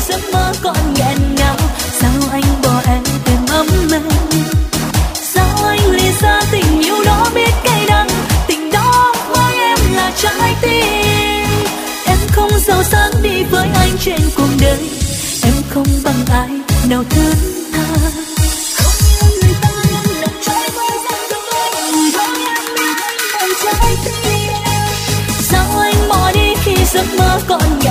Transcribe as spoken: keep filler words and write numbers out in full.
giấc mơ còn nghẹn ngào. Sao anh bỏ em tìm ấm êm, sao anh lìa xa tình yêu đó biết cay đắng. Tình đó với em là trái tim. Em không giàu sang đi với anh trên cuộc đời, em không bằng ai nào thứ tha. Không như người ta nhưng lòng trái với gian dối, người đó em biết anh bằng trái tim. Sao anh bỏ đi khi giấc mơ còn